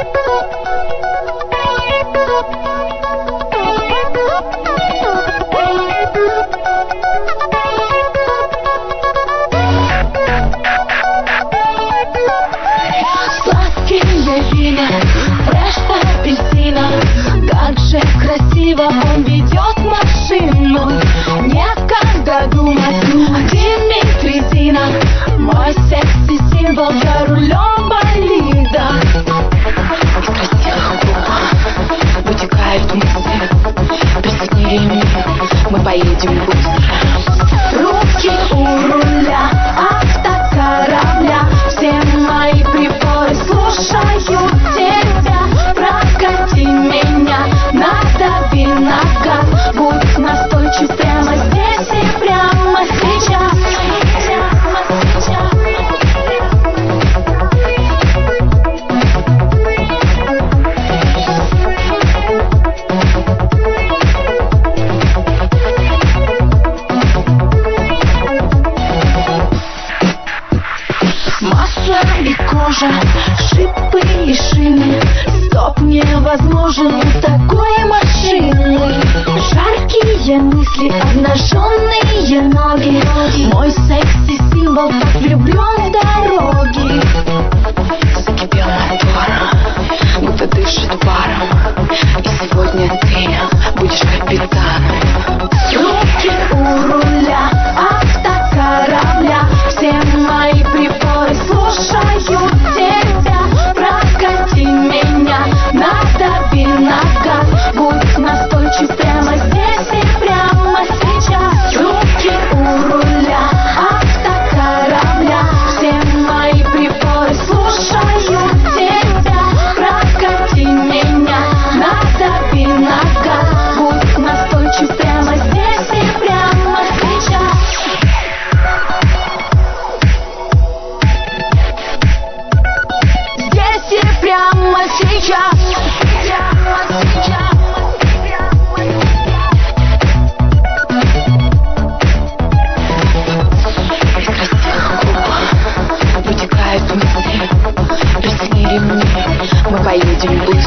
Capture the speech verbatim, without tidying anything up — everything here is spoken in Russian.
Сладкие вина, фреш апельсина. Как же красиво он ведет машину. Некогда думать, Димитрий Зина, мой секси-символ за рулем болида. Из красивых губ вытекают мысли. Пристегни ремни, мы поедем быстро. Руки у руля автокорабля. Все мои приборы слушают тебя. Прокати меня, надави на газ. Будь настойчив прямо здесь и прямо сейчас. Масло и кожа, шипы и шины. Стоп невозможен у такой машины. Жаркие мысли, обнаженные ноги. Мой секси-символ так влюблен в дороги. Закипел мотор, будто дышит паром. И сегодня ты будешь капитаном. Руки у руля автокорабля. Все мои приборы слушают тебя. Прокати меня, надави на газ. Будь настойчив прямо здесь и прямо сейчас. Руки у руля автокорабля. Все мои приборы слушают тебя. Прокати меня, надави на газ. Будь настойчив прямо здесь и прямо сейчас. Здесь и прямо сейчас. Прямо сейчас. Из красивых губ вытекают мысли. Пристегни ремни, мы поедем быстро.